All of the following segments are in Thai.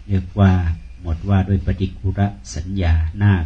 เรียกว่าหมดว่าด้วยปฏิกุรสัญญาหน้า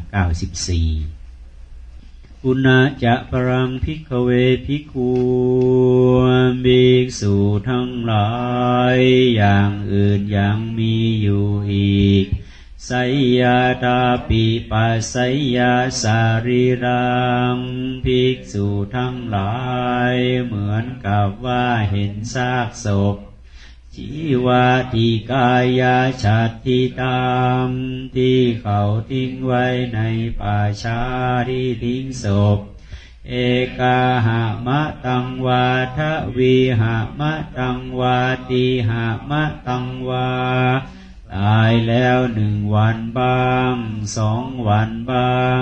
94อุณาจะปรังภิกขเวภิกขุภิกษุทั้งหลายอย่างอื่นยังมีอยู่อีกไสยตาปิปัสไสยสารีรังภิกษุทั้งหลายเหมือนกับว่าเห็นซากศพชีวาติกายาฉัตติตังที่เขาทิ้งไว้ในป่าช้าที่ทิ้งศพเอกาหะมะตังวาทวีหะมะตังวาติหะมะตังวาตายแล้ว1 วันบ้าง2 วันบ้าง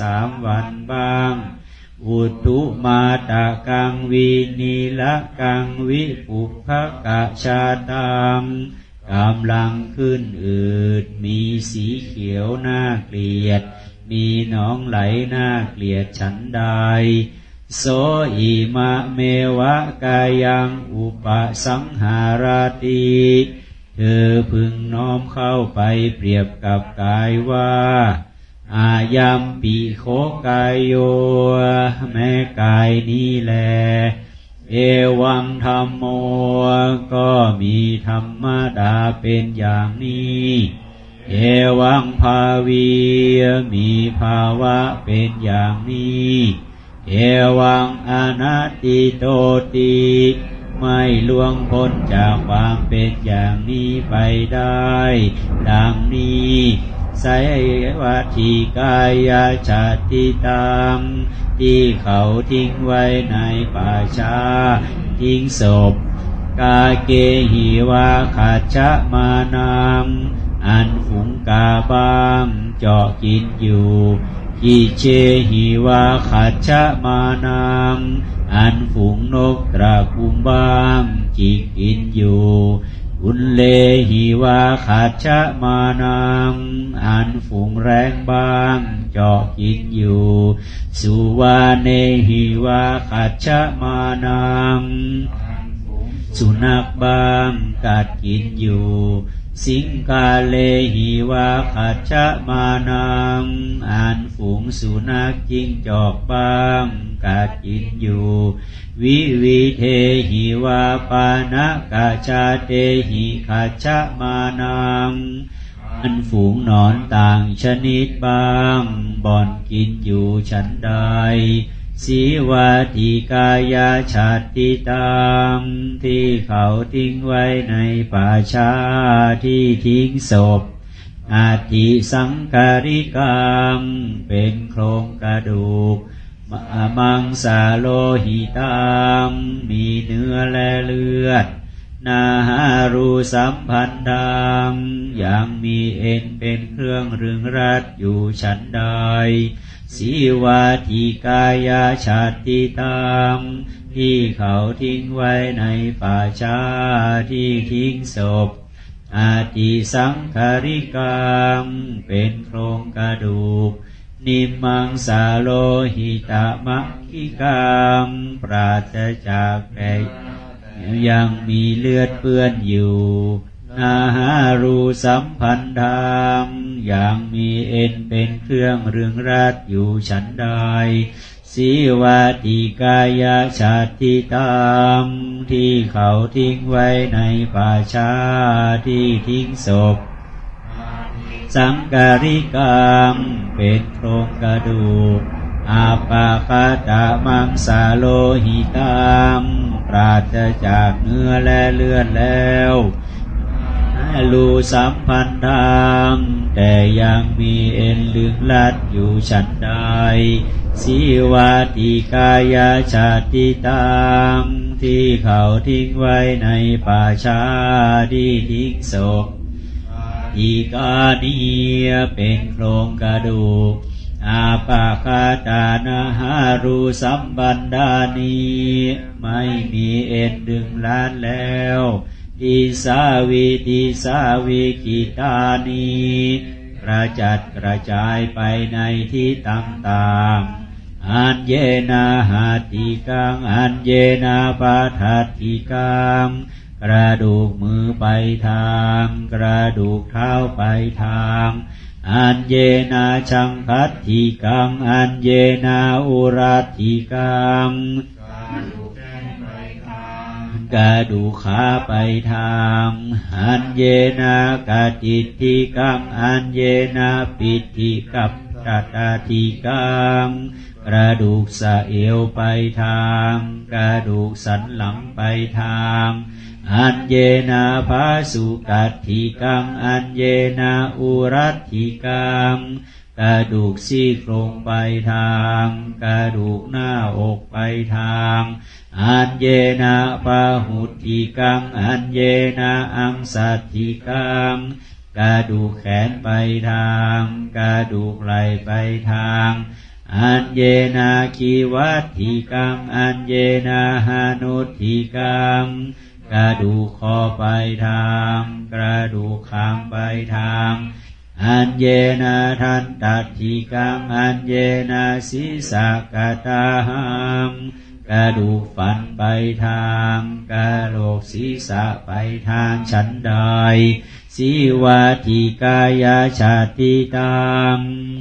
3 วันบ้างอุตุมาตะกังวินิละกังวิปุพพกะชาตังกำลังขึ้นอืดมีสีเขียวน่าเกลียดมีหนองไหลน่าเกลียดฉันใดโสอิมะเมวะกายังอุปสังหาราติเธอพึงน้อมเข้าไปเปรียบกับกายว่าอายัมปิโคกายโยแม้กายนี้แลเอวังธัมโมก็มีธรรมดาเป็นอย่างนี้เอวังภาวีมีภาวะเป็นอย่างนี้เอวังอนัตติโตติไม่ล่วงพ้นจากความเป็นอย่างนี้ไปได้ดังนี้ไสวัตถิกายาฉัตติตังที่เขาทิ้งไว้ในป่าช้าทิ้งศพกาเกหิวาขัจฉมานังอันฝูงกาบ้างเจาะกินอยู่กิเชหิวาขัจฉมานังอันฝูงนกตระกุมบ้างจิกกินอยู่อุลเลหิวาขัจฉมานังอันฝูงแร้งบ้างเจาะกินอยู่สุวาเนหิวาขัจฉมานังสุนัขบ้างกัดกินอยู่สิงกาเลหิวาขัจฉมานังอันฝูงสุนัขจิ้งจอกบ้างกัดกินอยู่วิวิเทหิวาปานกาชาเตหิขัจฉมานังอันฝูงหนอนต่างชนิดบ้างบ่อนกินอยู่ฉันใดสีวาติกายาฉัตติตังที่เขาทิ้งไว้ในป่าช้าที่ทิ้งศพอาทิสังการิกังเป็นโครงกระดูกมังสาโลหิตังมีเนื้อและเลือดนาหารูสัมพันธังยังมีเอ็นเป็นเครื่องรึงรัดอยู่ฉันใดสีวาติกายาฉัตติตังที่เขาทิ้งไว้ในป่าช้าที่ทิ้งศพอาทิสังคาริกังเป็นโครงกระดูกนิมมังสาโลหิตามะคิกังปราศจากแผลยังมีเลือดเปื้อนอยู่นาหารูสัมพันธังอย่างมีเอ็นเป็นเครื่องรึงรัดอยู่ฉันใดสีวาติกายาฉัตติตังที่เขาทิ้งไว้ในป่าช้าที่ทิ้งศพสังการิกังเป็นโครงกระดูกอาปาคาตามังสาโลหิตังปราศจากเนื้อและเลือดแล้วรูสัมพันธังแต่ยังมีเอ็นลึงลัดอยู่ฉันใดสีวาติกายาฉัตติตังที่เขาทิ้งไว้ในป่าช้าที่ทิ้งศพอีกานีเป็นโครงกระดูกอาปาคาตานาหารูสัมบันดานีไม่มีเอ็นดึงลัดแล้วทิสาวิกิตานีกระจัดกระจายไปในที่ต่างๆอันเยนาหาติกังอันเยนาปาทัตติกังกระดูกมือไปทางกระดูกเท้าไปทางอัญเยนาชังคัตถิกังอัญเยนาอุรัตถิกังกระดูกขาไปทางอัญเยนากติติกังอัญเยนาปิติกับตัตติกังกระดูกสะเอวไปทางกระดูกสันหลังไปทางอัญเยนาภาสุกัตถิกังอัญเยนาอุรัตถิกังกระดูกซี่โครงไปทางกระดูกหน้าอกไปทางอัญเยนาปะหุตถิกังอัญเยนาอังสัตถิกังกระดูกแขนไปทางกระดูกไหล่ไปทางอัญเยนาคีวัตถิกังอัญเยนาหานุตถิกังกระดูกคอไปทางกระดูกคางไปทางอัญเยนาทันตัตถิกังอัญเยนาศีสะกตาหังกระดูกฟันไปทางกระโหลกศีรษะไปทางฉันใดสีวาติกายาชาติตัง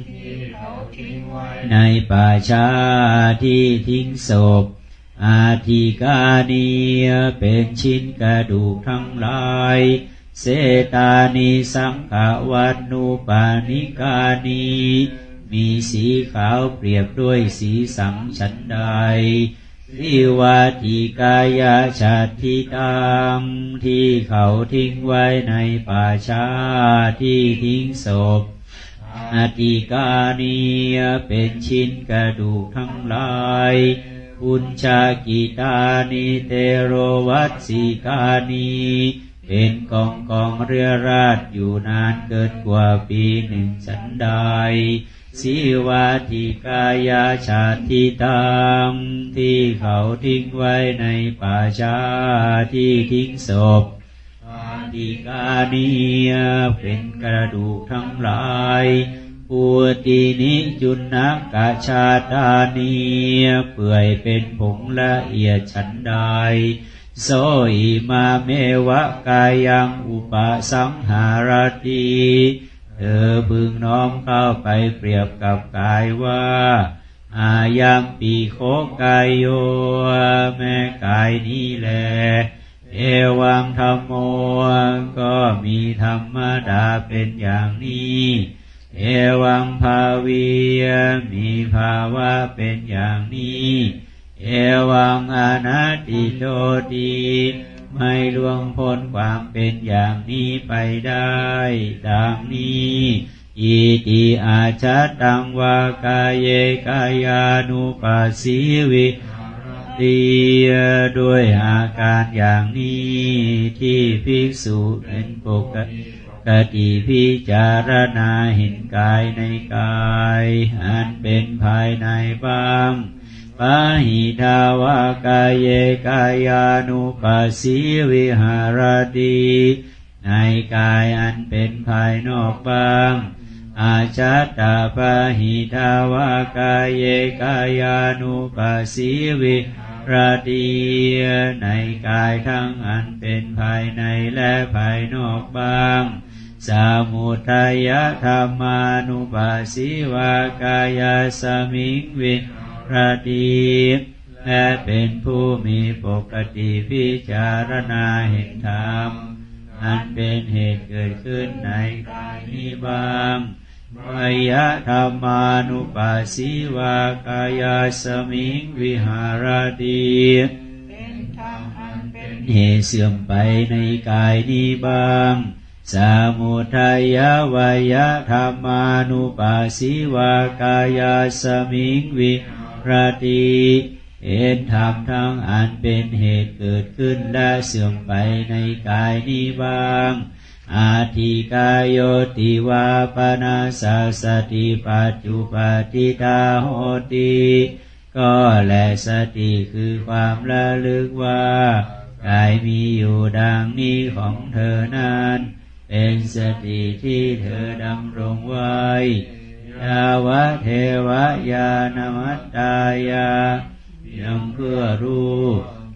ในป่าช้าที่ทิ้งศพอาทิกานีเป็นชิ้นกระดูกทั้งหลายเสตานิสังขวัตนุปานิกานีมีสีขาวเปรียบด้วยสีสังฉันใดวิวาติกายาชาติตังที่เขาทิ้งไว้ในป่าช้าที่ทิ้งศพอาทิกานีเป็นชิ้นกระดูกทั้งหลายปุญชากิตานิเตโรวัตสิกานีเป็นกองเรือราดอยู่นานเกินกว่าปีหนึ่งฉันใดสีวาติกายาชาติตังที่เขาทิ้งไว้ในป่าช้าที่ทิ้งศพอาทิกานีเป็นกระดูกทั้งหลายปุตินิจุนนกะชาตานีเปื่อยเป็นผงละเอียดฉันใดโสอิมาเมวะกายังอุปสังหารติเธอพึงน้อมเข้าไปเปรียบกับกายว่าอายังปีโคกายโยแม่กายนี้แลเอวังธรรมโมก็มีธรรมดาเป็นอย่างนี้เอวังภาวีมีภาวะเป็นอย่างนี้เอวังอนัตติโตติไม่ล่วงพ้นความเป็นอย่างนี้ไปได้ดังนี้อิติอาชัตตังวากายเยกายานุปัสสิวิติด้วยอาการอย่างนี้ที่ภิกษุเป็นปกติพิจารณาเห็นกายในกายอันเป็นภายในบ้างปะหิทาวากายเยกายานุปัสสิวิหารติในกายอันเป็นภายนอกบ้างอาจัตตาปะหิทาวากายเยกายานุปัสสิวิหารติในกายทั้งอันเป็นภายในและภายนอกบ้างสมุทัยธรรมานุปัสสิวากายสมิงวิหารติและเป็นผู้มีปกติพิจารณาเห็นธรรมอันเป็นเหตุเกิดขึ้นในกายนี้บ้างวยธรรมานุปัสสิวากายสมิงวิหารติเป็นธรรมอันเป็นเหตุเสื่อมไปในกายนี้บ้างสมุทัยวายธรรมานุปัสสิวากายสมิงวิหารติเห็นธรรมทั้งอันเป็นเหตุเกิดขึ้นและเสื่อมไปในกายนี้บ้างอาทิกายโยติวาปนาสสติปัจจุปฏิทาโหติก็แลสติคือความระลึกว่ากายมีอยู่ดังนี้ของเธอนั้นเป็นสติที่เธอดำรงไว้ยาวะเทวะยานมัตตายายังเพื่อรู้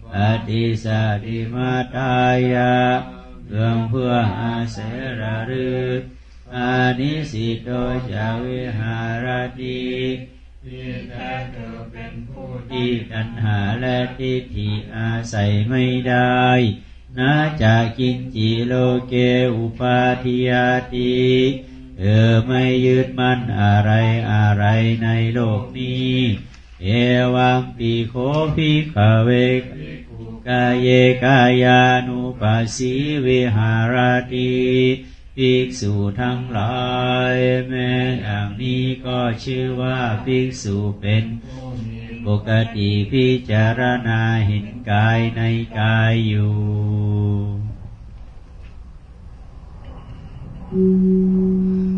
อธิสาธิมาตายะเพื่ออาเสระฤกษ์อานิสิโตจาวิหารติที่แท้เธอเป็นผู้ที่ตัณหาและทิฏฐิอาศัยไม่ได้นาจากกินจิโลเกอุปาทิยาติเธอไม่ยึดมั่นอะไรในโลกนี้เอวังปิโคภิกขเวกายเยกายานุปัสสิวิหารติภิกษุทั้งหลายแม้อย่างนี้ก็ชื่อว่าภิกษุเป็นปกติพิจารณาเห็นกายในกายอยู่